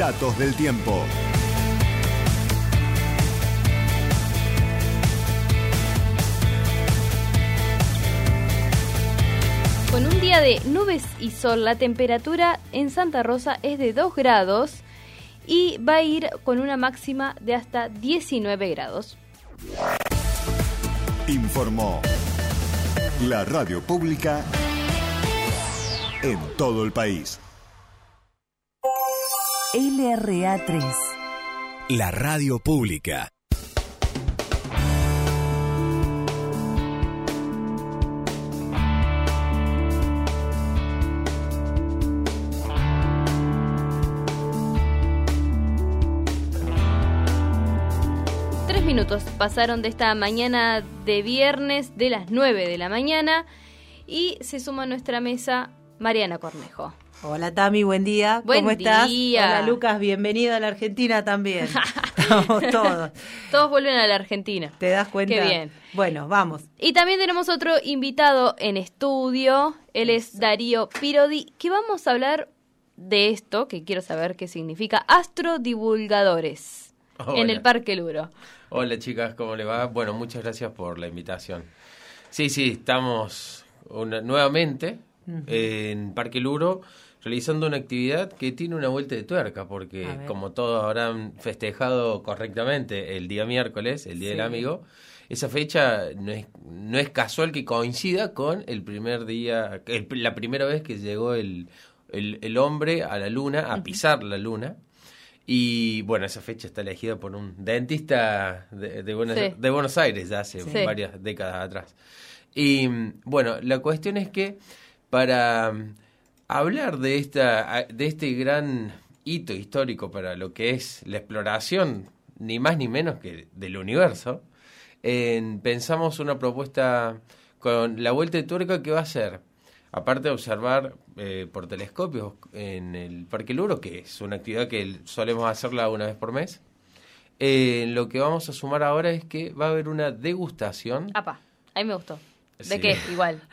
Datos del tiempo. Con un día de nubes y sol, la temperatura en Santa Rosa es de 2 grados y va a ir con una máxima de hasta 19 grados. Informó la radio pública en todo el país. LRA 3. La radio pública. Minutos pasaron de esta mañana de viernes de las 9 de la mañana y se suma a nuestra mesa Mariana Cornejo. Hola Tami, buen día. Buen ¿Cómo estás? día. Hola Lucas, bienvenido a la Argentina también. Estamos todos. Todos vuelven a la Argentina. ¿Te das cuenta? Qué bien. Bueno, vamos. Y también tenemos otro invitado en estudio. Él es Darío Pirodi, que vamos a hablar de esto, que quiero saber qué significa, astrodivulgadores. Hola. En el Parque Luro. Hola chicas, ¿cómo le va? Bueno, muchas gracias por la invitación. Sí, estamos nuevamente en Parque Luro realizando una actividad que tiene una vuelta de tuerca, porque como todos habrán festejado correctamente el día miércoles, el Día del Amigo, esa fecha no es casual que coincida con el primer día, la primera vez que llegó el hombre a la luna, a pisar la luna. Y bueno, esa fecha está elegida por un dentista de Buenos Aires ya hace varias décadas atrás. Y bueno, la cuestión es que para hablar de este gran hito histórico para lo que es la exploración, ni más ni menos que del universo, pensamos una propuesta con la vuelta de tuerca que va a ser, aparte de observar por telescopios en el Parque Luro, que es una actividad que solemos hacerla una vez por mes, lo que vamos a sumar ahora es que va a haber una degustación. Apa, ahí me gustó. ¿De qué? Igual.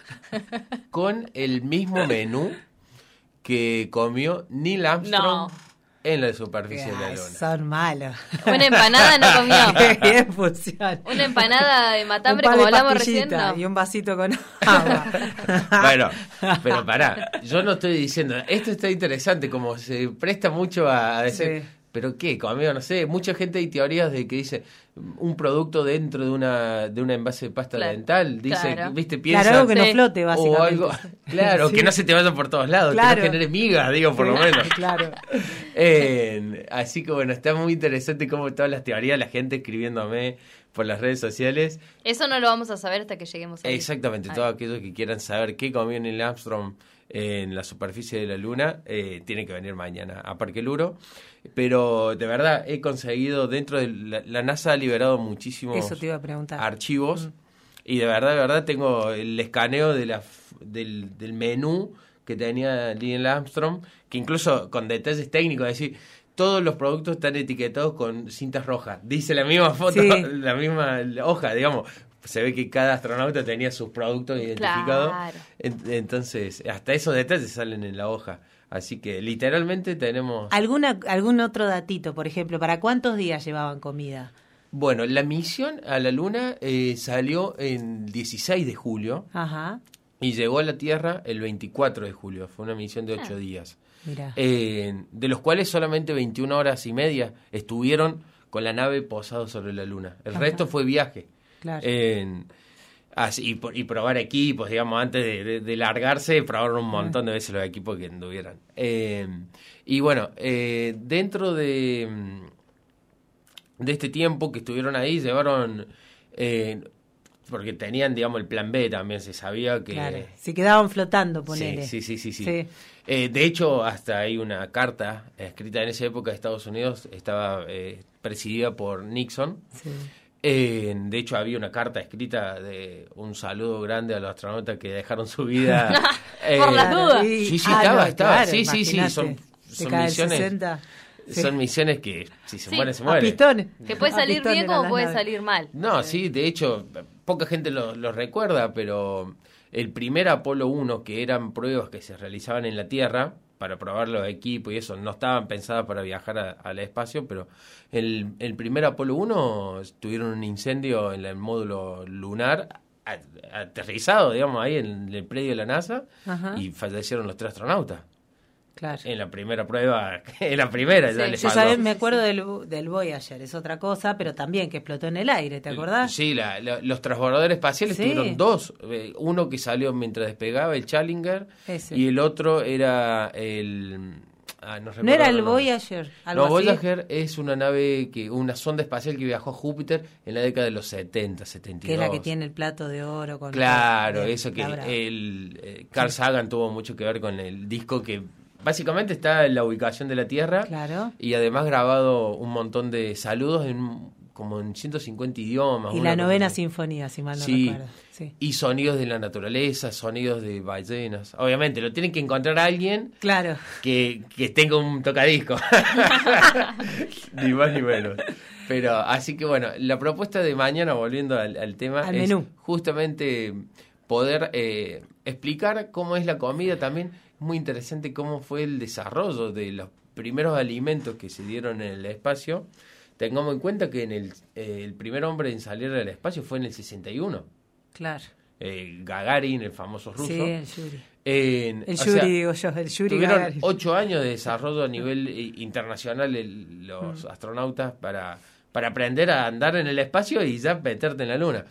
Con el mismo menú que comió Neil Armstrong en la superficie de la Luna. Son malos. Una empanada no comió. Qué bien funciona. Una empanada de matambre, como hablamos recién, no. Y un vasito con agua. Bueno, pero pará, yo no estoy diciendo, esto está interesante, como se presta mucho a decir, pero qué, conmigo no sé, mucha gente hay teorías de que dice un producto dentro de una envase de pasta dental, dice, viste, piensa algo que no flote básicamente. O algo, claro, que no se te vaya por todos lados, que no genere migas, digo, por lo menos. Claro. Así que bueno, está muy interesante cómo todas las teorías, la gente escribiéndome por las redes sociales. Eso no lo vamos a saber hasta que lleguemos ahí. Exactamente, todos aquellos que quieran saber qué comió Neil Armstrong en la superficie de la Luna, tienen que venir mañana a Parque Luro. Pero de verdad he conseguido, dentro de la NASA ha liberado muchísimos Eso te iba a preguntar. Archivos, y de verdad tengo el escaneo del menú que tenía Neil Armstrong, que incluso con detalles técnicos, es decir, todos los productos están etiquetados con cintas rojas. Dice la misma foto, la misma hoja, digamos. Se ve que cada astronauta tenía sus productos identificados. Claro. Entonces, hasta esos detalles salen en la hoja. Así que literalmente tenemos... ¿Algún otro datito, por ejemplo? ¿Para cuántos días llevaban comida? Bueno, la misión a la Luna salió el 16 de julio. Ajá. Y llegó a la Tierra el 24 de julio. Fue una misión de 8 días. Mirá. De los cuales solamente 21 horas y media estuvieron con la nave posado sobre la Luna. El resto fue viaje. Claro. Y probar equipos, digamos, antes de largarse, probaron un montón de veces los equipos que anduvieran. Y bueno, dentro de este tiempo que estuvieron ahí, llevaron... porque tenían, digamos, el plan B también, se sabía que... Claro, se quedaban flotando, ponele. Sí. De hecho, hasta hay una carta escrita en esa época de Estados Unidos, estaba presidida por Nixon. Sí. De hecho, había una carta escrita de un saludo grande a los astronautas que dejaron su vida. Por las dudas. Sí, estaba. Claro, sí, son misiones. 60. Son misiones que si se mueren, se mueren. Pistones. Que puede salir bien como puede salir mal. No, sí, de hecho, poca gente lo recuerda, pero el primer Apolo 1, que eran pruebas que se realizaban en la Tierra, para probar los equipos y eso, no estaban pensadas para viajar al espacio, pero el primer Apolo 1 tuvieron un incendio en el módulo lunar aterrizado, digamos, ahí en el predio de la NASA. Ajá. Y fallecieron los 3 astronautas. Claro. En la primera prueba, en la primera ya le faltó. Yo me acuerdo del Voyager, es otra cosa, pero también que explotó en el aire, ¿te acordás? Sí, los transbordadores espaciales tuvieron 2. Uno que salió mientras despegaba, el Challenger, y el otro era el... no era el Voyager. No, Voyager es una nave, una sonda espacial que viajó a Júpiter en la década de los 70, 72. Que es la que tiene el plato de oro. Claro, eso que Carl Sagan tuvo mucho que ver con el disco que... Básicamente está en la ubicación de la Tierra. Claro. Y además grabado un montón de saludos como en 150 idiomas. Y la 9ª sinfonía, si mal no recuerdo. Sí. Y sonidos de la naturaleza, sonidos de ballenas. Obviamente, lo tiene que encontrar alguien que tenga un tocadisco. Ni más ni menos. Pero así que bueno, la propuesta de mañana, volviendo al tema, al menú. Justamente poder explicar cómo es la comida también. Muy interesante cómo fue el desarrollo de los primeros alimentos que se dieron en el espacio. Tengamos en cuenta que el primer hombre en salir del espacio fue en el 61. Claro. Gagarin, el famoso ruso. Sí, el Yuri. El Yuri tuvieron Gagarin. 8 años de desarrollo a nivel internacional los astronautas para aprender a andar en el espacio y ya meterte en la luna.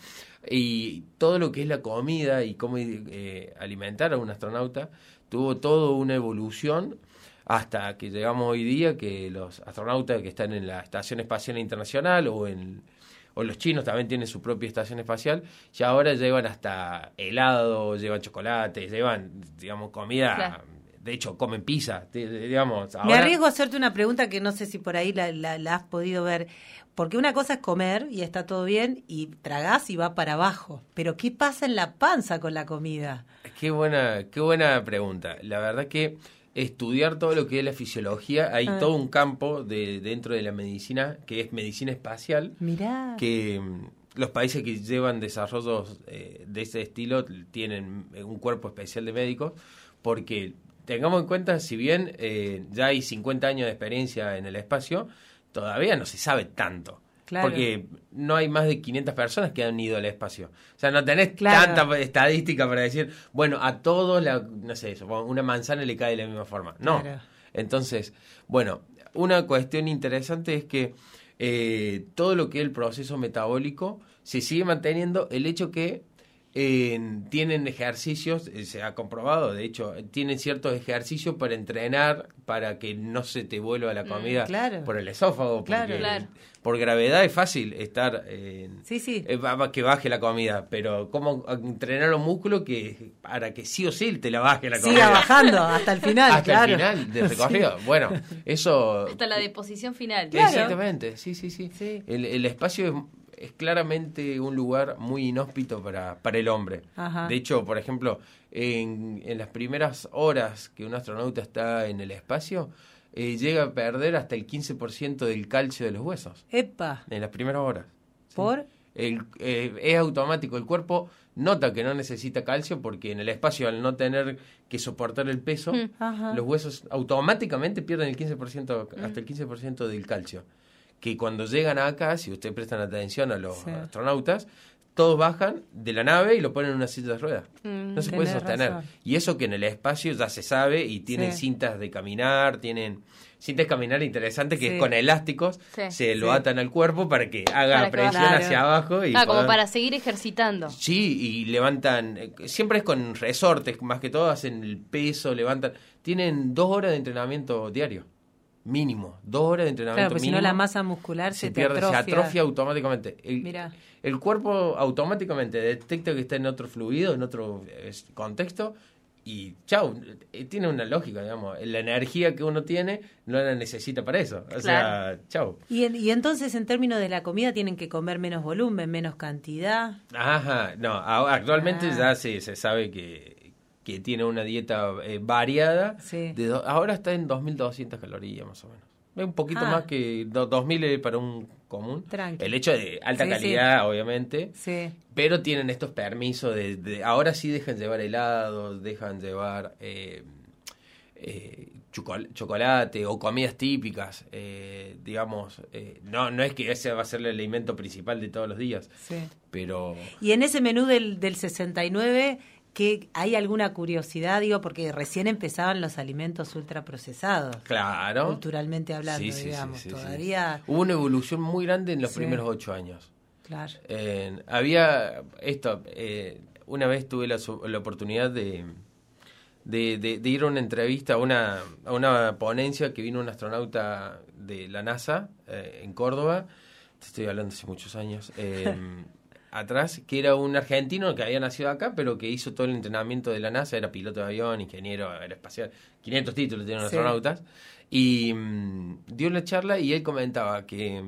Y todo lo que es la comida y cómo alimentar a un astronauta tuvo toda una evolución hasta que llegamos hoy día que los astronautas que están en la Estación Espacial Internacional o los chinos también tienen su propia estación espacial, ya ahora llevan hasta helado, llevan chocolate, llevan, digamos, comida. Claro. De hecho, comen pizza, digamos. Ahora... Me arriesgo a hacerte una pregunta que no sé si por ahí la has podido ver. Porque una cosa es comer y está todo bien y tragás y va para abajo. Pero ¿qué pasa en la panza con la comida? Qué buena pregunta. La verdad que estudiar todo lo que es la fisiología, hay todo un campo dentro de la medicina que es medicina espacial. Mirá. Que los países que llevan desarrollos de ese estilo tienen un cuerpo especial de médicos porque... Tengamos en cuenta, si bien ya hay 50 años de experiencia en el espacio, todavía no se sabe tanto. Claro. Porque no hay más de 500 personas que han ido al espacio. O sea, no tenés tanta estadística para decir, bueno, a todos, no sé, una manzana le cae de la misma forma. No. Claro. Entonces, bueno, una cuestión interesante es que todo lo que es el proceso metabólico se sigue manteniendo. El hecho que tienen ejercicios, se ha comprobado, de hecho, tienen ciertos ejercicios para entrenar, para que no se te vuelva la comida por el esófago, porque por gravedad es fácil estar que baje la comida, pero cómo entrenar los músculos para que sí o sí te la baje la comida. Siga bajando hasta el final, hasta el final del recorrido. Bueno, eso... Hasta la deposición final. Exactamente, sí. El espacio es claramente un lugar muy inhóspito para el hombre. Ajá. De hecho, por ejemplo, en las primeras horas que un astronauta está en el espacio, llega a perder hasta el 15% del calcio de los huesos. ¡Epa! En las primeras horas. ¿Por? Es automático. El cuerpo nota que no necesita calcio porque en el espacio, al no tener que soportar el peso, los huesos automáticamente pierden el 15%, hasta el 15% del calcio. Que cuando llegan acá, si ustedes prestan atención a los astronautas, todos bajan de la nave y lo ponen en una silla de ruedas. No se puede sostener. Razón. Y eso que en el espacio ya se sabe y tienen cintas de caminar, tienen cintas de caminar interesantes que es con elásticos, se lo atan al cuerpo para que haga presión hacia abajo. Y como para seguir ejercitando. Sí, y levantan, siempre es con resortes, más que todo hacen el peso, levantan. Tienen 2 horas de entrenamiento diario. Mínimo, 2 horas de entrenamiento porque mínimo. Si no la masa muscular se pierde, se atrofia automáticamente. El cuerpo automáticamente detecta que está en otro fluido, en otro contexto y chau, tiene una lógica, digamos. La energía que uno tiene no la necesita para eso. O sea, chau. Y entonces en términos de la comida tienen que comer menos volumen, menos cantidad. Ajá, no, actualmente ya se sabe que tiene una dieta variada. Ahora está en 2.200 calorías más o menos. Es un poquito más que 2.000 para un común. Tranqui. El hecho de alta calidad, obviamente. Sí. Pero tienen estos permisos de ahora sí dejan llevar helados, dejan llevar chocolate o comidas típicas, digamos, no es que ese va a ser el alimento principal de todos los días, Sí. pero... Y en ese menú del 69, ¿qué, ¿hay alguna curiosidad? Digo, porque recién empezaban los alimentos ultraprocesados. Claro. Culturalmente hablando, Sí, digamos. sí. Todavía... Hubo una evolución muy grande en los Sí. primeros 8 años. Claro. Había esto, una vez tuve la oportunidad de ir a una entrevista, a una ponencia que vino un astronauta de la NASA en Córdoba, te estoy hablando hace muchos años, atrás, que era un argentino que había nacido acá, pero que hizo todo el entrenamiento de la NASA, era piloto de avión, ingeniero aeroespacial, 500 títulos tienen los Sí. astronautas, y dio la charla y él comentaba que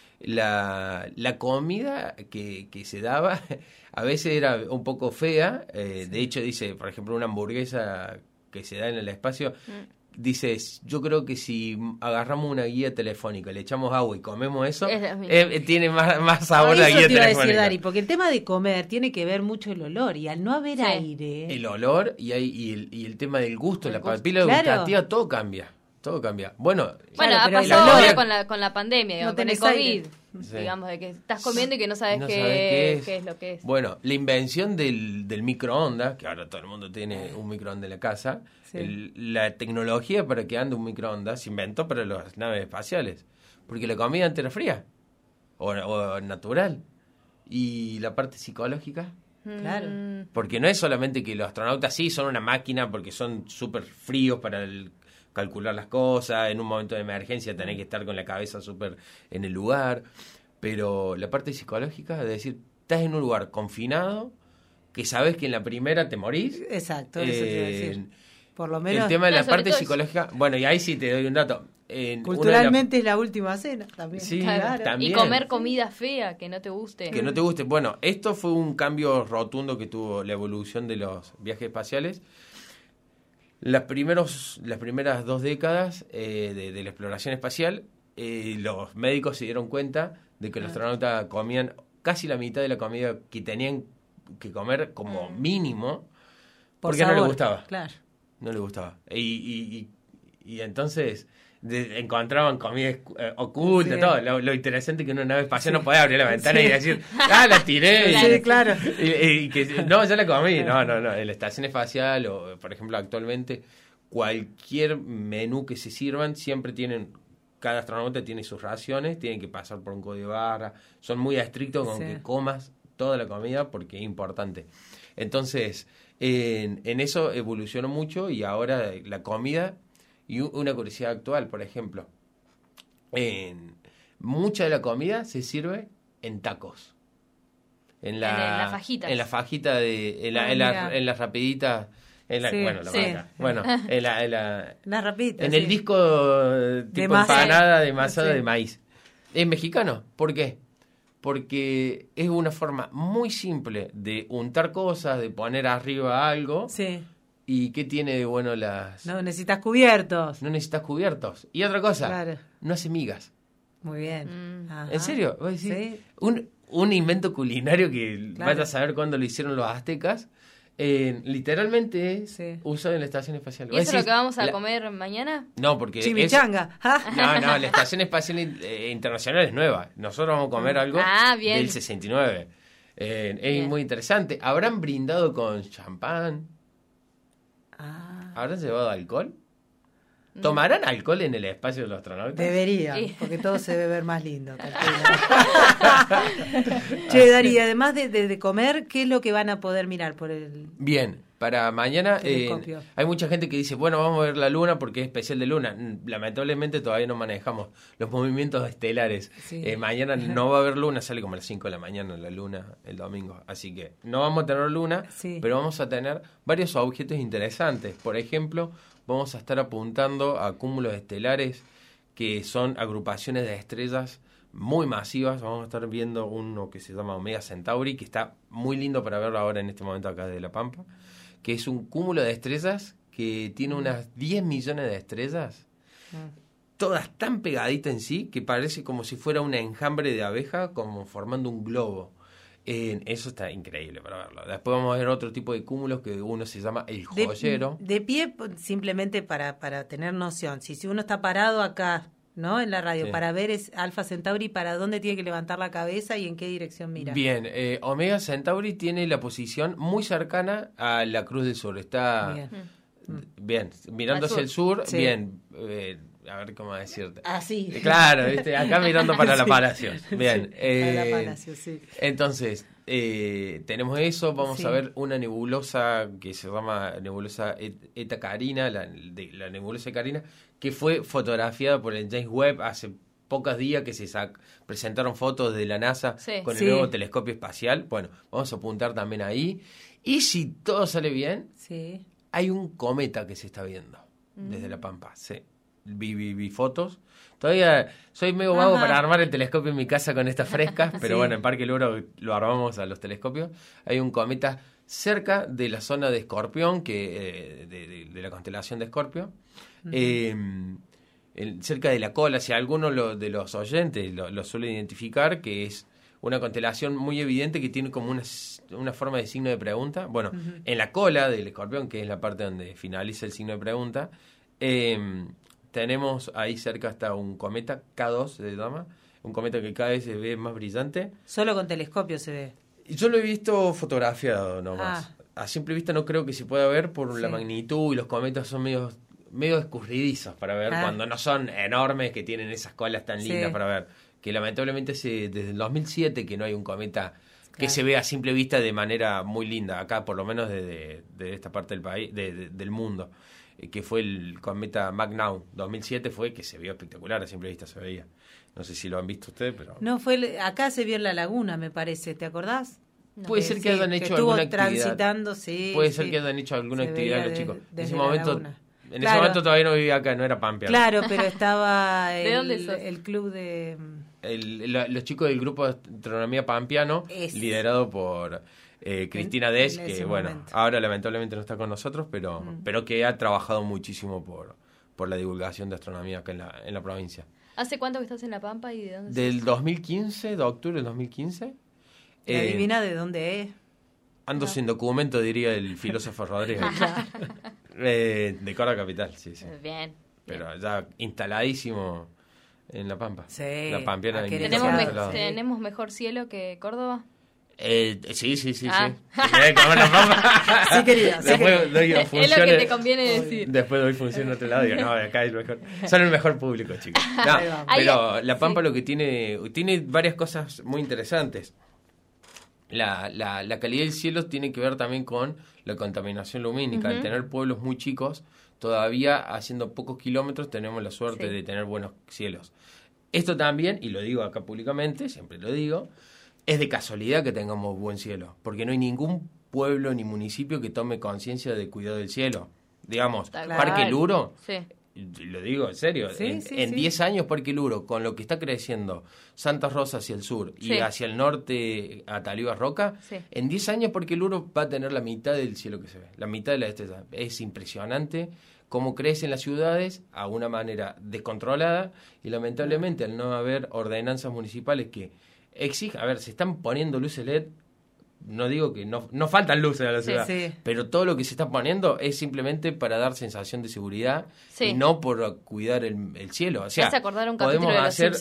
la comida que se daba a veces era un poco fea, de hecho dice, por ejemplo, una hamburguesa que se da en el espacio, dice, yo creo que si agarramos una guía telefónica, le echamos agua y comemos eso, Es lo mismo. tiene más sabor la Eso guía te iba a telefónica. decir, Dari, porque el tema de comer tiene que ver mucho el olor, y al no haber Sí. aire... El olor y el tema del gusto, El la gusto. papila Claro. gustativa, todo cambia. Bueno, Bueno, Claro, pero ha el pasado olor- ahora con la pandemia, digamos, No con el tenés COVID. aire. Sí. Digamos, de que estás comiendo y que no sabes, no qué, sabes qué es lo que es. Bueno, la invención del microondas, que ahora todo el mundo tiene un microondas en la casa, Sí. la tecnología para que ande un microondas se inventó para las naves espaciales, porque la comida antes era fría o natural. Y la parte psicológica, Claro. porque no es solamente que los astronautas sí son una máquina porque son súper fríos para calcular las cosas, en un momento de emergencia tenés que estar con la cabeza súper en el lugar, pero la parte psicológica, es decir, estás en un lugar confinado, que sabes que en la primera te morís. Exacto, eso te iba a decir. Por lo menos El tema de No, la sobre parte todo psicológica, bueno, y ahí sí te doy un dato. culturalmente es la última cena también. Sí, Claro. también. Y comer comida fea que no te guste. Que no te guste. Bueno, esto fue un cambio rotundo que tuvo la evolución de los viajes espaciales. Las primeras 2 décadas de la exploración espacial, los médicos se dieron cuenta de que los astronautas comían casi la mitad de la comida que tenían que comer como mínimo, Por porque no sabor, les gustaba. Claro. No les gustaba. Y entonces encontraban comida oculta, Sí. todo. Lo interesante que en una nave espacial no podía abrir la ventana Sí. y decir, la tiré. Sí, claro. Y que, no, ya la comí. No. En la estación espacial, o por ejemplo, actualmente, cualquier menú que se sirvan, siempre cada astronauta tiene sus raciones, tienen que pasar por un código de barra. Son muy estrictos con Sí. que comas toda la comida porque es importante. Entonces, en eso evolucionó mucho y ahora la comida, y una curiosidad actual, por ejemplo, mucha de la comida se sirve en tacos. En las fajitas. En la fajita en mira. las rapiditas. Sí, Bueno, la sí. vaca. Bueno, Unas rapiditas. en el sí. disco tipo masa. empanada de masa Sí. de maíz. Es mexicano. ¿Por qué? Porque es una forma muy simple de untar cosas, de poner arriba algo. Sí. ¿Y qué tiene de bueno No necesitas cubiertos. No necesitas cubiertos. Y otra cosa, Claro. no hace migas. Muy bien. Ajá. ¿En serio? ¿Vos decís? Sí. Un invento culinario que Claro. vaya a saber cuándo lo hicieron los aztecas. Literalmente es Sí. usado en la estación espacial. ¿Y Vos eso es lo decís, que vamos a comer mañana? No, porque Chimichanga. No, la Estación Espacial Internacional es nueva. Nosotros vamos a comer algo Bien. del 69. Es Bien. muy interesante. ¿Habrán brindado con champán? Ah, ¿Habrán llevado alcohol? ¿Tomarán alcohol en el espacio de los astronautas? debería, Sí. porque todo se debe ver más lindo. Che, Dari, además de comer, ¿qué es lo que van a poder mirar por el...? Bien, para mañana Telescopio. hay mucha gente que dice, bueno, vamos a ver la luna porque es especial de luna. Lamentablemente todavía no manejamos los movimientos estelares. Sí. Mañana no va a haber luna, sale como a las 5 de la mañana la luna el domingo. Así que no vamos a tener luna, Sí. pero vamos a tener varios objetos interesantes. Por ejemplo, vamos a estar apuntando a cúmulos estelares que son agrupaciones de estrellas muy masivas. Vamos a estar viendo uno que se llama Omega Centauri, que está muy lindo para verlo ahora en este momento acá de La Pampa, que es un cúmulo de estrellas que tiene unas 10 millones de estrellas, todas tan pegaditas en sí, que parece como si fuera un enjambre de abeja, como formando un globo. Eso está increíble para verlo. Después vamos a ver otro tipo de cúmulos que uno se llama el joyero. De pie, simplemente para tener noción, si uno está parado acá, ¿no? En la radio, para ver es Alfa Centauri, ¿para dónde tiene que levantar la cabeza y en qué dirección mira? Bien, Omega Centauri tiene la posición muy cercana a la Cruz del Sur. Está bien mirando hacia el sur, sí. Bien. A ver cómo decirte. Así. Claro, ¿viste? Acá mirando para la Palacios. Bien. Para la Palacios, sí. Entonces, tenemos eso. Vamos Sí. a ver una nebulosa que se llama nebulosa Eta Carina, la nebulosa Carina, que fue fotografiada por el James Webb hace pocos días que se presentaron fotos de la NASA con el nuevo telescopio espacial. Bueno, vamos a apuntar también ahí. Y si todo sale bien, hay un cometa que se está viendo desde La Pampa. Sí. Vi fotos. Todavía soy medio vago para armar el telescopio en mi casa con estas frescas, pero bueno, en Parque Luro lo armamos a los telescopios. Hay un cometa cerca de la zona de Escorpión, que de la constelación de Escorpio, cerca de la cola. Si alguno de los oyentes lo suele identificar, que es una constelación muy evidente que tiene como una forma de signo de pregunta. Bueno, en la cola del Escorpión, que es la parte donde finaliza el signo de pregunta, tenemos ahí cerca hasta un cometa K2 se llama, un cometa que cada vez se ve más brillante. Solo con telescopio se ve. Yo lo he visto fotografiado nomás. A simple vista no creo que se pueda ver por la magnitud, y los cometas son medio escurridizos para ver, cuando no son enormes, que tienen esas colas tan lindas para ver. Que lamentablemente desde el 2007 que no hay un cometa que se ve a simple vista de manera muy linda, acá por lo menos de esta parte del país, del mundo. Que fue el cometa Magnum 2007, fue que se vio espectacular, a simple vista se veía. No sé si lo han visto ustedes, pero... No, acá se vio en la laguna, me parece, ¿te acordás? Puede ser que hayan hecho alguna actividad. Transitando, Puede ser que hayan hecho alguna actividad los chicos. En ese Claro. ese momento todavía no vivía acá, no era Pampia. Claro, pero estaba ¿De dónde sos? el club de... Los chicos del grupo de astronomía pampiano, liderado por Cristina Desch, que bueno, ahora lamentablemente no está con nosotros, pero que ha trabajado muchísimo por la divulgación de astronomía acá en la provincia. ¿Hace cuánto que estás en La Pampa y de dónde Del 2015, de octubre del 2015. ¿Adivina de dónde es? Ando sin documento, diría el filósofo Rodríguez. De Córdoba Capital, sí. Bien. Pero ya instaladísimo en La Pampa. Sí. La Pampiana. ¿Tenemos mejor cielo que Córdoba? Sí. Sí, querida. Es lo que te conviene decir. Después doy función en otro lado y digo, no, acá es mejor. Son el mejor público, chicos. No, pero La Pampa lo que tiene varias cosas muy interesantes. La calidad del cielo tiene que ver también con la contaminación lumínica. Al tener pueblos muy chicos, todavía haciendo pocos kilómetros tenemos la suerte de tener buenos cielos. Esto también, y lo digo acá públicamente, siempre lo digo, es de casualidad que tengamos buen cielo, porque no hay ningún pueblo ni municipio que tome conciencia del cuidado del cielo. Digamos, Parque Luro, lo digo en serio, en 10 años Parque Luro, con lo que está creciendo Santa Rosa hacia el sur y hacia el norte a Talibas Roca, en 10 años Parque Luro va a tener la mitad del cielo que se ve, la mitad de la estrella. Es impresionante cómo crecen las ciudades a una manera descontrolada, y lamentablemente al no haber ordenanzas municipales que exigen, se están poniendo luces LED. No digo que no faltan luces a la ciudad, pero todo lo que se está poniendo es simplemente para dar sensación de seguridad y no por cuidar el cielo. O sea, podemos hacer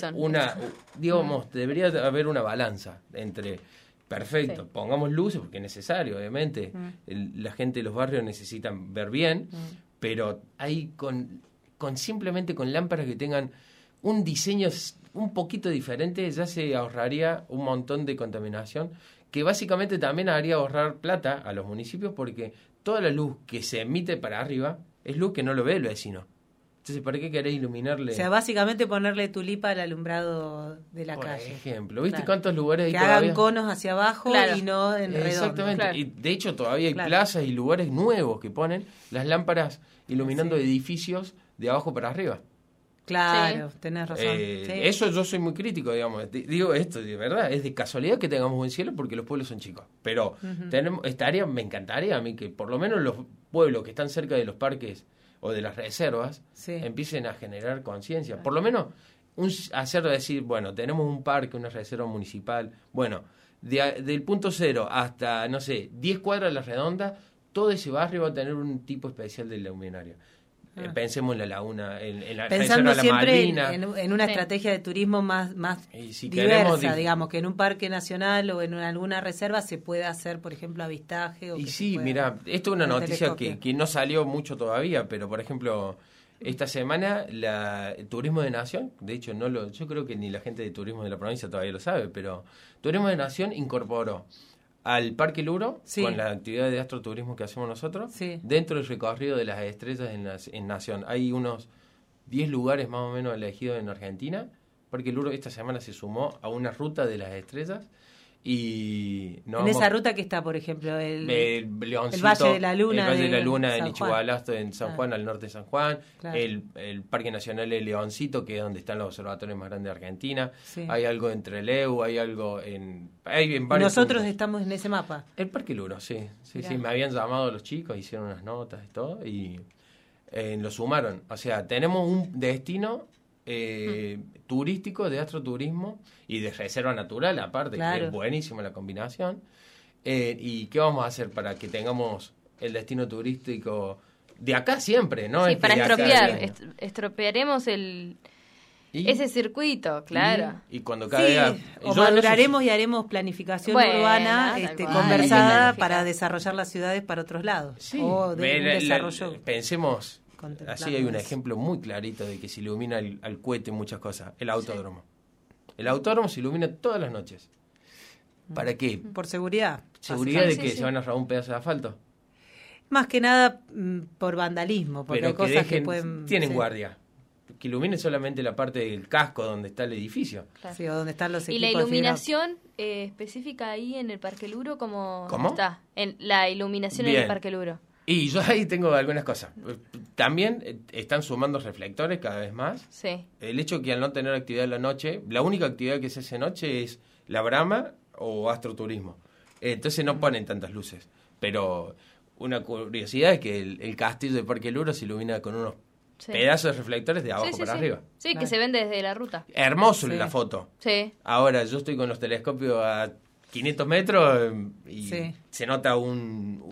debería haber una balanza entre, perfecto, pongamos luces porque es necesario, obviamente, la gente de los barrios necesitan ver bien, pero ahí simplemente con lámparas que tengan un diseño un poquito diferente ya se ahorraría un montón de contaminación, que básicamente también haría ahorrar plata a los municipios, porque toda la luz que se emite para arriba es luz que no lo ve el vecino. Entonces, ¿para qué querés iluminarle? O sea, básicamente ponerle tulipa al alumbrado de la calle. Por ejemplo, ¿viste cuántos lugares hay que todavía? Hagan conos hacia abajo y no en redondo. Exactamente, y de hecho todavía hay plazas y lugares nuevos que ponen las lámparas iluminando edificios de abajo para arriba. Claro, tenés razón. Eso yo soy muy crítico, digamos. Digo esto, de verdad, es de casualidad que tengamos buen cielo porque los pueblos son chicos. Pero me encantaría a mí que por lo menos los pueblos que están cerca de los parques o de las reservas empiecen a generar conciencia. Por lo menos decir, bueno, tenemos un parque, una reserva municipal. Bueno, del punto cero hasta, no sé, 10 cuadras a la redonda, todo ese barrio va a tener un tipo especial de luminaria. Pensemos en la laguna, en la pensando reserva de la siempre Malvina. en una estrategia de turismo más Y si diversa, queremos digamos, que en un parque nacional o en alguna reserva se pueda hacer, por ejemplo, avistaje. Y sí, mira, esto es una noticia que no salió mucho todavía, pero por ejemplo, esta semana el Turismo de Nación, de hecho yo creo que ni la gente de Turismo de la provincia todavía lo sabe, pero Turismo de Nación incorporó al Parque Luro, con la actividad de astroturismo que hacemos nosotros, dentro del recorrido de las estrellas en Nación. Hay unos 10 lugares más o menos elegidos en Argentina. Parque Luro esta semana se sumó a una ruta de las estrellas. Y en esa ruta que está, por ejemplo, el Valle de la Luna, el Valle de la Luna en Ichigualasto, en San Juan, al norte de San Juan, claro. el Parque Nacional de Leoncito, que es donde están los observatorios más grandes de Argentina, hay algo en Trelew, hay algo en varios nosotros puntos. Estamos en ese mapa. El Parque Luro, sí, me habían llamado los chicos, hicieron unas notas y todo, y lo sumaron, o sea, tenemos un destino turístico, de astroturismo y de reserva natural, aparte, claro. Que es buenísima la combinación. ¿Y qué vamos a hacer para que tengamos el destino turístico de acá siempre, no? Sí, para estropear, estropearemos ese circuito, claro. Y cuando caiga... o maduraremos y haremos planificación urbana conversada para desarrollar las ciudades para otros lados. Sí, o de un desarrollo... Pensemos... Así hay un ejemplo muy clarito de que se ilumina al cohete muchas cosas. El autódromo. El autódromo se ilumina todas las noches. ¿Para qué? Por seguridad. ¿Seguridad de que se van a robar un pedazo de asfalto? Más que nada por vandalismo, porque hay cosas que pueden... Tienen guardia. Que ilumine solamente la parte del casco donde está el edificio. Claro. Sí, o donde están los equipos. ¿Y la iluminación específica ahí en el Parque Luro cómo está? En la iluminación en el Parque Luro. Y yo ahí tengo algunas cosas. También están sumando reflectores cada vez más. Sí. El hecho que al no tener actividad en la noche, la única actividad que se hace noche es la brama o astroturismo. Entonces no ponen tantas luces. Pero una curiosidad es que el castillo de Parque Luro se ilumina con unos pedazos de reflectores de abajo para arriba. Sí, que se ven desde la ruta. Hermoso la foto. Sí. Ahora yo estoy con los telescopios a 500 metros y se nota un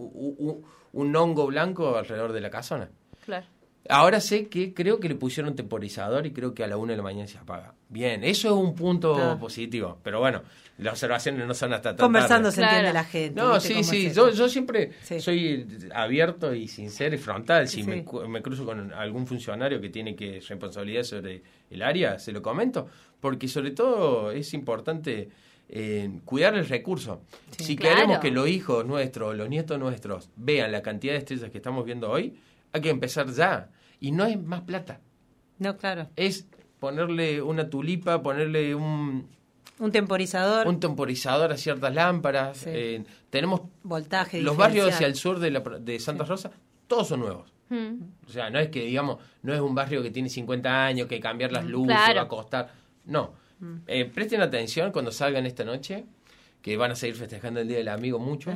hongo blanco alrededor de la casona. Claro. Ahora creo que le pusieron temporizador y creo que a la 1 de la mañana se apaga. Bien, eso es un punto positivo. Pero bueno, las observaciones no son hasta tan conversando tarde. se entiende la gente. No, sí. Yo siempre soy abierto y sincero y frontal. Si me cruzo con algún funcionario que tiene responsabilidad sobre el área, se lo comento. Porque sobre todo es importante... cuidar el recurso. Si queremos que los hijos nuestros, los nietos nuestros vean la cantidad de estrellas que estamos viendo hoy, hay que empezar ya. Y no es más plata. No, claro. Es ponerle una tulipa, ponerle un temporizador. Un temporizador a ciertas lámparas. Tenemos voltaje los barrios hacia el sur de Santa Rosa, todos son nuevos. O sea, no es que, digamos, no es un barrio que tiene 50 años, que cambiar las luces va a costar. No. Presten atención cuando salgan esta noche, que van a seguir festejando el Día del Amigo muchos.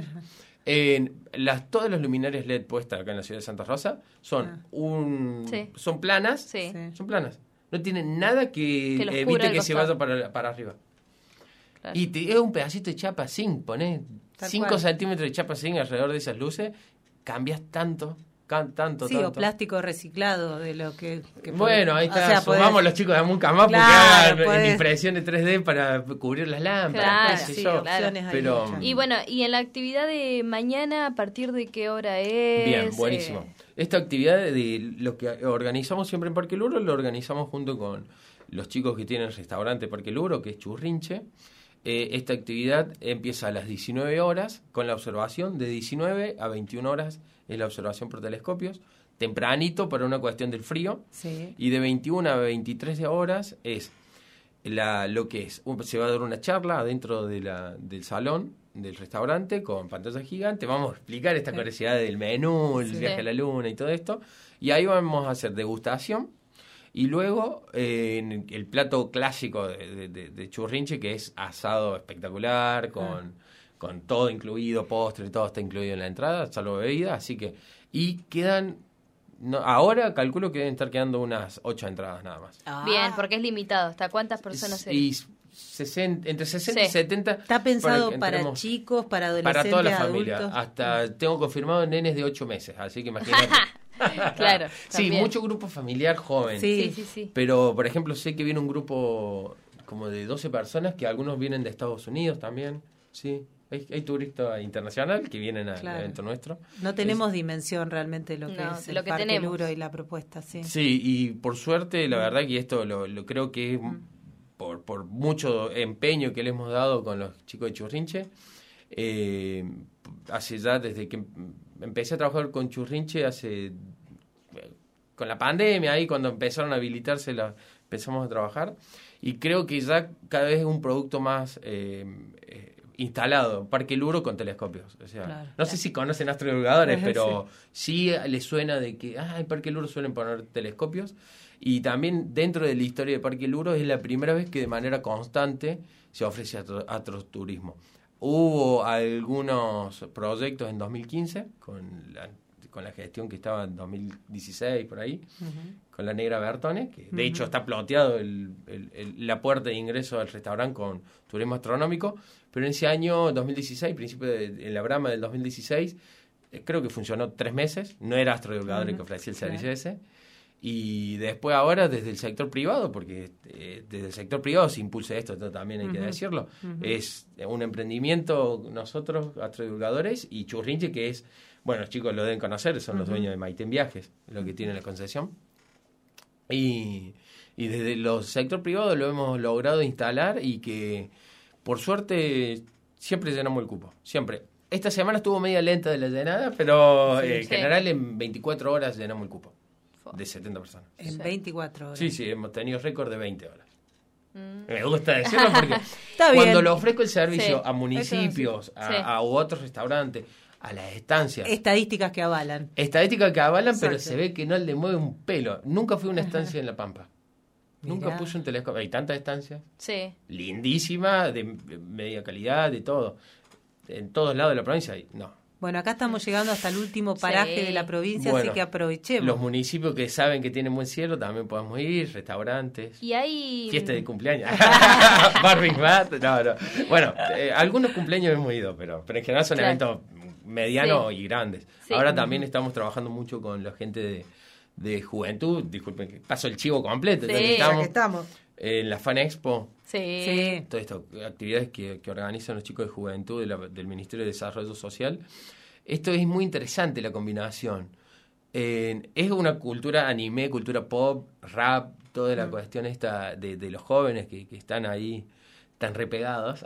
Todas las luminarias LED puestas acá en la ciudad de Santa Rosa son son planas. Son planas. No tienen nada que evite que se vaya para arriba. Claro. Y es un pedacito de chapa zinc, ponés 5 centímetros de chapa zinc alrededor de esas luces, cambias tanto. O plástico reciclado de lo que bueno, ahí está, sumamos los chicos de Amuncamá porque hagan impresión de 3D para cubrir las lámparas. Claro. Y bueno, y en la actividad de mañana, ¿a partir de qué hora es? Bien, buenísimo. Esta actividad de lo que organizamos siempre en Parque Luro, lo organizamos junto con los chicos que tienen el restaurante Parque Luro, que es Churrinche. Esta actividad empieza a las 19 horas con la observación, de 19 a 21 horas es la observación por telescopios, tempranito para una cuestión del frío, y de 21 a 23 horas es lo que es, se va a dar una charla adentro del salón del restaurante con pantalla gigante, vamos a explicar esta curiosidad del menú, el viaje a la luna y todo esto, y ahí vamos a hacer degustación. Y luego el plato clásico de Churrinche, que es asado espectacular, con todo incluido, postre, todo está incluido en la entrada, salvo bebida, así que... Y quedan... ahora calculo que deben estar quedando unas 8 entradas nada más. Bien, porque es limitado. ¿Hasta cuántas personas Y entre 60 y 70. ¿Está pensado que para entremos- chicos, para adolescentes, para toda la familia. adultos? Hasta tengo confirmado nenes de 8 meses, así que imagínate. Claro, Sí, también. mucho grupo familiar joven. Sí. Sí. Pero, por ejemplo, sé que viene un grupo como de 12 personas, que algunos vienen de Estados Unidos también. Sí, hay turistas internacional que vienen al Claro. evento nuestro. No tenemos dimensión realmente de lo que No, es de el lo que Parque tenemos. Luro y la propuesta, sí. Sí, y por suerte, la verdad que esto lo creo que es por mucho empeño que le hemos dado con los chicos de Churrinche. Hace ya, desde que empecé a trabajar con Churrinche, con la pandemia, ahí cuando empezaron a habilitarse, empezamos a trabajar. Y creo que ya cada vez es un producto más instalado, Parque Luro con telescopios. O sea, Claro. no sé si conocen astrodivulgadores, Sí. pero sí les suena de que en Parque Luro suelen poner telescopios. Y también dentro de la historia de Parque Luro es la primera vez que de manera constante se ofrece astroturismo. Hubo algunos proyectos en 2015 con la gestión que estaba en 2016 por ahí, con la negra Bertone, que de hecho está ploteado la puerta de ingreso al restaurante con turismo astronómico, pero en ese año 2016, principio de la brama del 2016, creo que funcionó 3 meses, no era Astrodivulgador el que ofrecía el servicio ese, y después ahora desde el sector privado, porque desde el sector privado se impulsa esto también hay que decirlo, es un emprendimiento nosotros, Astrodivulgadores, y Churrinche, que es, bueno, los chicos lo deben conocer, son los dueños de Maiten Viajes, lo que tiene la concesión. Y desde el sector privado lo hemos logrado instalar y que, por suerte, siempre llenamos el cupo, siempre. Esta semana estuvo media lenta de la llenada, pero en general en 24 horas llenamos el cupo, de 70 personas. En 24 horas. Sí, hemos tenido récord de 20 horas. Me gusta decirlo porque Está cuando bien. le ofrezco el servicio Sí, a municipios, eso sí. a otros restaurantes, a las estancias, Estadísticas que avalan. estadísticas que avalan, pero Exacto. se ve que no le mueve un pelo. Nunca fui a una estancia en La Pampa. Nunca Mirá. puse un telescopio. Hay tantas estancias, Sí. lindísimas, de media calidad, de todo. En todos lados de la provincia hay. No. Bueno, acá estamos llegando hasta el último paraje Sí. de la provincia, Bueno, así que aprovechemos. Los municipios que saben que tienen buen cielo también podemos ir, restaurantes. Y hay... Fiesta de cumpleaños. Barbie Bat. No. Bueno, algunos cumpleaños hemos ido, pero en general son Claro. eventos medianos Sí. y grandes. Sí. Ahora también estamos trabajando mucho con la gente de juventud. Disculpen que paso el chivo completo. Sí. Ya que Ya estamos que estamos. en la Fan Expo. Sí. Sí. Todas estas actividades que organizan los chicos de juventud del Ministerio de Desarrollo Social. Esto es muy interesante, la combinación. Es una cultura anime, cultura pop, rap, toda la cuestión esta de los jóvenes que están ahí tan repegados.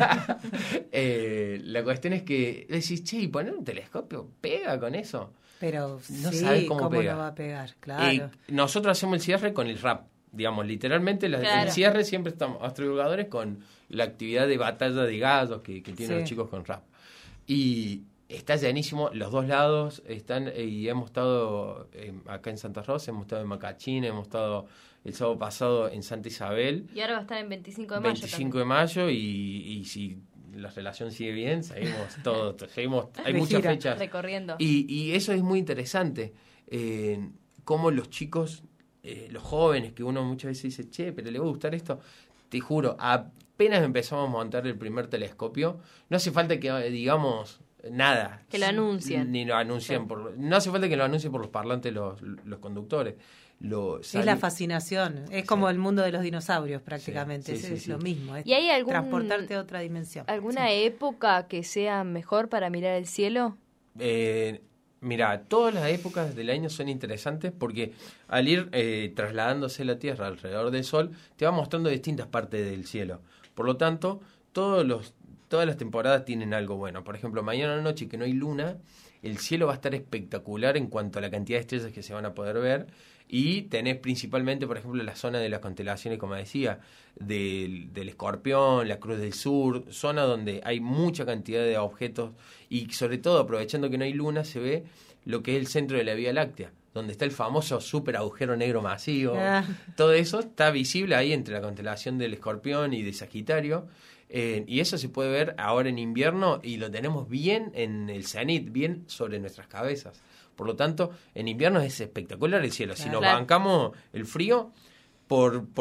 La cuestión es que decís, che, ¿y poner un telescopio pega con eso? Pero No sí, sabes cómo pega. no va a pegar? Claro. Nosotros hacemos el cierre con el rap, digamos, literalmente Claro. el cierre siempre estamos astrodivulgadores con la actividad de batalla de gallos que tienen Sí. los chicos con rap. Y está llenísimo, los dos lados están, y hemos estado acá en Santa Rosa, hemos estado en Macachín, hemos estado el sábado pasado en Santa Isabel, Y ahora va a estar en 25 de mayo 25 de mayo, y si la relación sigue bien, seguimos hay De muchas gira. fechas. recorriendo. Y eso es muy interesante, cómo los chicos, los jóvenes, que uno muchas veces dice, che, pero le va a gustar esto, te juro, apenas empezamos a montar el primer telescopio, no hace falta que digamos nada. Que lo anuncien. Ni lo anuncien, no hace falta que lo anuncien por los parlantes los conductores. Es la fascinación, es como el mundo de los dinosaurios prácticamente, Sí, es sí. lo mismo, es ¿Y hay transportarte a otra dimensión. alguna época que sea mejor para mirar el cielo? Mira, todas las épocas del año son interesantes porque al ir trasladándose la Tierra alrededor del Sol, te va mostrando distintas partes del cielo. Por lo tanto, todas las temporadas tienen algo bueno. Por ejemplo, mañana a la noche que no hay luna, el cielo va a estar espectacular en cuanto a la cantidad de estrellas que se van a poder ver. Y tenés principalmente, por ejemplo, la zona de las constelaciones, como decía, del Escorpión, la Cruz del Sur, zona donde hay mucha cantidad de objetos y sobre todo, aprovechando que no hay luna, se ve lo que es el centro de la Vía Láctea, donde está el famoso super agujero negro masivo. Todo eso está visible ahí entre la constelación del Escorpión y de Sagitario. Y eso se puede ver ahora en invierno y lo tenemos bien en el cenit, bien sobre nuestras cabezas. Por lo tanto, en invierno es espectacular el cielo. Si nos Claro. bancamos el frío,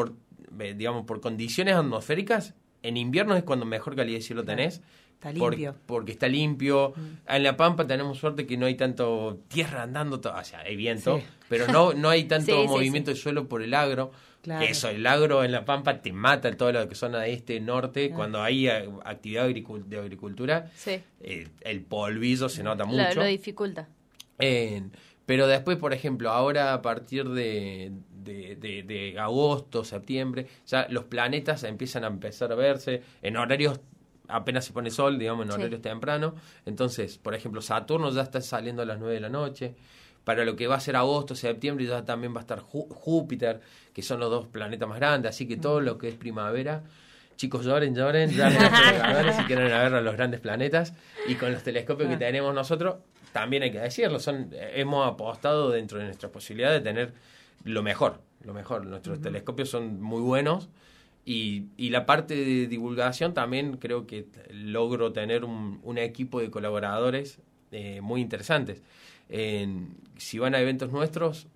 digamos, por condiciones atmosféricas, en invierno es cuando mejor calidad de cielo tenés. Está limpio. Porque está limpio. En La Pampa tenemos suerte que no hay tanto tierra andando, o sea, hay viento, pero no hay tanto movimiento de suelo por el agro. Claro. Eso, el agro en La Pampa te mata todo lo que zona este, norte, cuando hay actividad de agricultura, el polvillo se nota mucho. Lo dificulta. Pero después, por ejemplo, ahora a partir de agosto, septiembre, ya los planetas empiezan a empezar a verse en horarios, apenas se pone sol, digamos, en horarios tempranos. Entonces, por ejemplo, Saturno ya está saliendo a las 9 de la noche. Para lo que va a ser agosto, septiembre, ya también va a estar Júpiter, que son los dos planetas más grandes. Así que todo lo que es primavera, chicos, lloren, ya si quieren ver a los grandes planetas. Y con los telescopios que tenemos nosotros, también hay que decirlo, hemos apostado dentro de nuestras posibilidades de tener lo mejor. Nuestros telescopios son muy buenos y la parte de divulgación también creo que logro tener un equipo de colaboradores muy interesantes. Si van a eventos nuestros,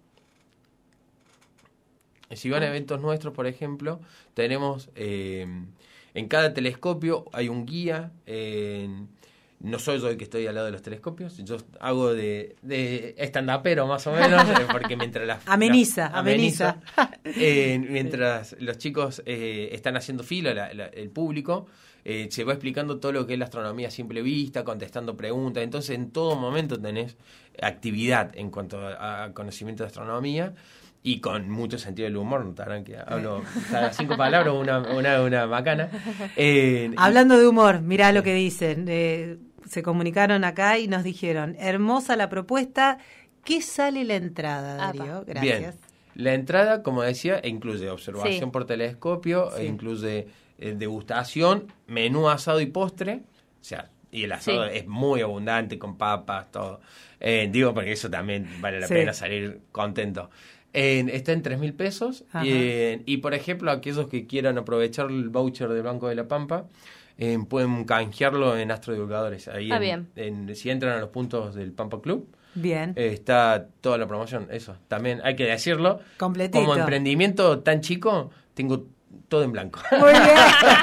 por ejemplo, tenemos en cada telescopio hay un guía. No soy yo el que estoy al lado de los telescopios, yo hago de stand-upero más o menos, porque mientras ameniza. Mientras los chicos están haciendo fila, el público se va explicando todo lo que es la astronomía a simple vista, contestando preguntas. Entonces en todo momento tenés actividad en cuanto a conocimiento de astronomía y con mucho sentido del humor. Notarán que hablo cada 5 palabras una macana. Hablando de humor, mirá lo que dicen. Se comunicaron acá y nos dijeron, hermosa la propuesta, ¿qué sale la entrada, Darío? Gracias. Bien. La entrada, como decía, incluye observación por telescopio, incluye degustación, menú, asado y postre. O sea, y el asado es muy abundante con papas, todo. Digo, porque eso también vale la pena salir contento. Está en 3.000 pesos. Y, por ejemplo, aquellos que quieran aprovechar el voucher del Banco de la Pampa, pueden canjearlo en Astro Divulgadores. Ahí si entran a los puntos del Pampa Club, está toda la promoción. Eso también hay que decirlo. Completito. Como emprendimiento tan chico, tengo todo en blanco. Muy bien.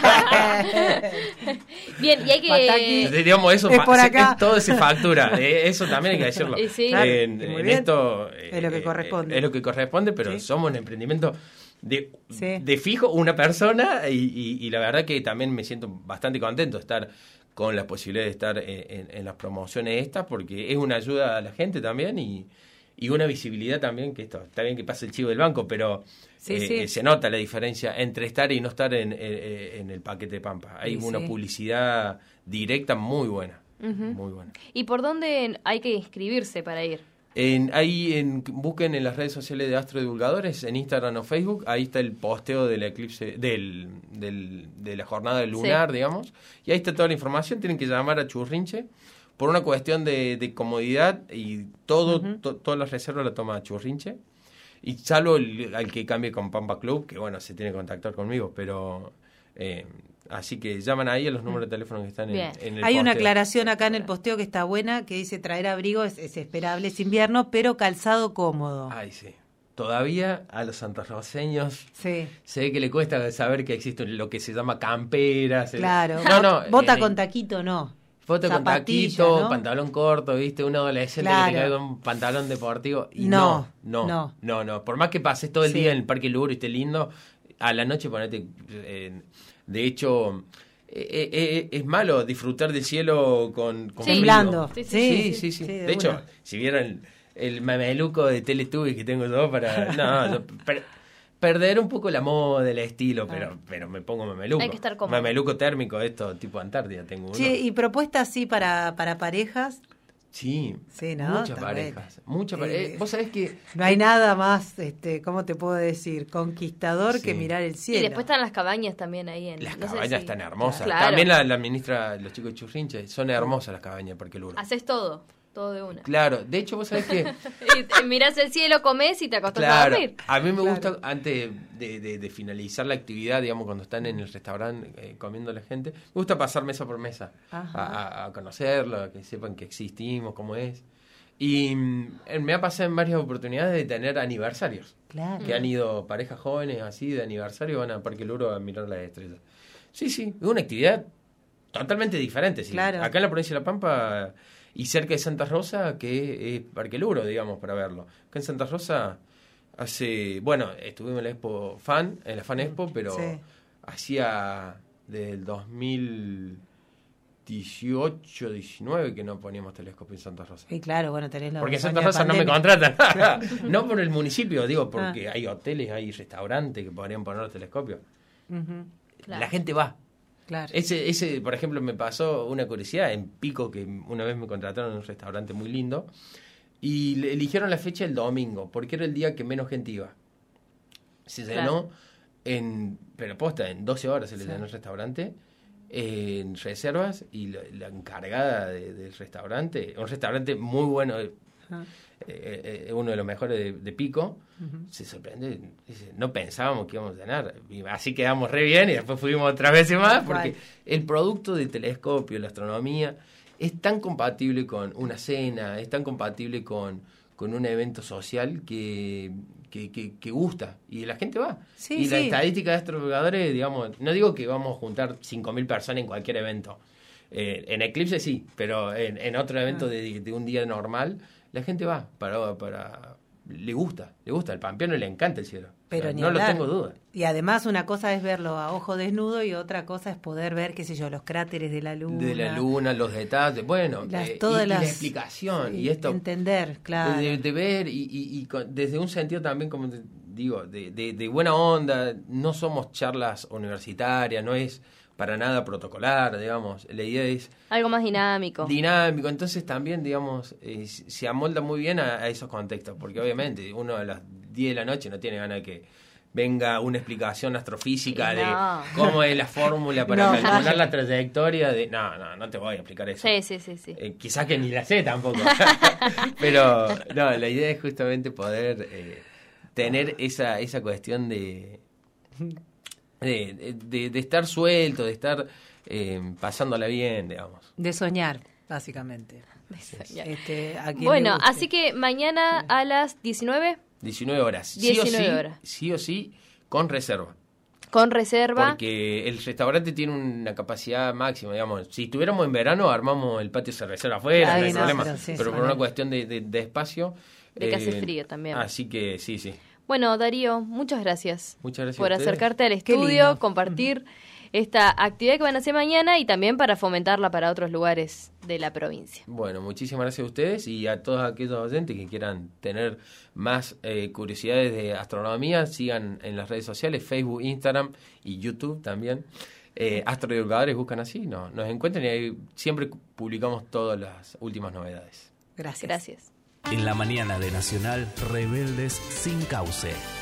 Bien, y hay que... Digamos, eso por acá. todo se factura. Eso también hay que decirlo. Claro, en esto es lo que corresponde. Es lo que corresponde, pero somos un emprendimiento de fijo, una persona, y la verdad que también me siento bastante contento de estar con la posibilidad de estar en las promociones estas, porque es una ayuda a la gente también y una visibilidad también, que esto está bien que pase el chivo del banco, pero se nota la diferencia entre estar y no estar en el paquete Pampa. Hay una publicidad directa muy buena. Muy buena. ¿Y por dónde hay que inscribirse para ir? Busquen en las redes sociales de Astro Divulgadores, en Instagram o Facebook, ahí está el posteo del eclipse, de la jornada lunar, digamos, y ahí está toda la información. Tienen que llamar a Churrinche por una cuestión de comodidad, y todas las reservas la toma Churrinche, y salvo al que cambie con Pampa Club, que bueno, se tiene que contactar conmigo, pero... así que llaman ahí a los números de teléfono que están en el posteo. Hay una aclaración acá en el posteo que está buena, que dice traer abrigo es esperable, es invierno, pero calzado cómodo. Ay, sí. Todavía a los santarroceños se ve que le cuesta saber que existe lo que se llama camperas. Claro. Bota con taquito, no. Bota con taquito, ¿no? Pantalón corto, ¿viste? Un adolescente que te cae con un pantalón deportivo. Y no. Por más que pases todo el día en el Parque Luro y esté lindo, a la noche ponete... de hecho, es malo disfrutar del cielo con temblando. Sí. De hecho, si vieran el mameluco de Teletubbies que tengo yo perder un poco la moda, el estilo, pero me pongo mameluco. Hay que estar cómodo. Mameluco térmico, esto tipo Antártida tengo uno. ¿Y propuestas así para parejas? Sí, ¿no? Muchas parejas. Vos sabés que... No hay nada más, ¿cómo te puedo decir? Conquistador que mirar el cielo. Y después están las cabañas también ahí. Las cabañas están hermosas. Claro. También la administra los chicos de Churrinche. Son hermosas las cabañas de Parque Luro. Haces todo de una. Claro, de hecho vos sabés que... Mirás el cielo, comés y te acostás a dormir. A mí me gusta, antes de finalizar la actividad, digamos, cuando están en el restaurante comiendo la gente, me gusta pasar mesa por mesa a conocerlo, a que sepan que existimos, cómo es. Y me ha pasado en varias oportunidades de tener aniversarios. Claro. Que han ido parejas jóvenes así de aniversario, van a Parque Luro a mirar las estrellas. Sí, es una actividad totalmente diferente. Sí. Claro. Acá en la provincia de La Pampa y cerca de Santa Rosa, que es Parque Luro, digamos, para verlo. Acá en Santa Rosa estuvimos en la Expo Fan, en la Fan Expo, pero hacía del 2018, 19 que no poníamos telescopio en Santa Rosa. Y claro, bueno, tenés la... Porque en Santa Rosa no me contratan. No por el municipio, digo, porque hay hoteles, hay restaurantes que podrían poner los telescopios. Claro. La gente va. Claro. Ese, por ejemplo, me pasó una curiosidad en Pico, que una vez me contrataron en un restaurante muy lindo, y eligieron la fecha el domingo, porque era el día que menos gente iba. Se llenó pero posta, en 12 horas se le llenó el restaurante, en reservas, y la encargada del restaurante, un restaurante muy bueno, uno de los mejores de Pico, se sorprende, dice, no pensábamos que íbamos a llenar, y así quedamos re bien y después fuimos otras veces más, porque el producto del telescopio, la astronomía, es tan compatible con una cena, es tan compatible con un evento social que gusta, y la gente va. La estadística de astrodivulgadores, digamos, no digo que vamos a juntar 5.000 personas en cualquier evento, en Eclipse sí, pero en otro evento de un día normal, la gente va para le gusta el pampeano, le encanta el cielo, pero no lo tengo duda. Y además una cosa es verlo a ojo desnudo y otra cosa es poder ver, qué sé yo, los cráteres de la luna, los detalles, bueno, todas la explicación y esto, entender, claro, de ver y desde un sentido también, como te digo, de buena onda. No somos charlas universitarias, no es para nada protocolar, digamos. La idea es algo más dinámico, entonces también, digamos, se amolda muy bien a esos contextos, porque obviamente uno a las 10 de la noche no tiene ganas de que venga una explicación astrofísica de cómo es la fórmula para calcular la trayectoria de... No te voy a explicar eso. Sí. Quizás que ni la sé tampoco. Pero no, la idea es justamente poder tener esa cuestión de estar suelto, de estar pasándola bien, digamos. De soñar, básicamente. Bueno, así que mañana a las 19 horas. 19 horas. Sí o sí, con reserva. Con reserva. Porque el restaurante tiene una capacidad máxima, digamos. Si estuviéramos en verano, armamos el patio, se reserva afuera, no hay problema. Pero por una cuestión de espacio... De que hace frío también. Así que sí. Bueno, Darío, muchas gracias por acercarte al estudio, compartir esta actividad que van a hacer mañana y también para fomentarla para otros lugares de la provincia. Bueno, muchísimas gracias a ustedes y a todos aquellos oyentes que quieran tener más curiosidades de astronomía. Sigan en las redes sociales, Facebook, Instagram y YouTube también. Astrodivulgadores, buscan así, nos encuentran y ahí siempre publicamos todas las últimas novedades. Gracias. En la mañana de Nacional, Rebeldes sin Cauce.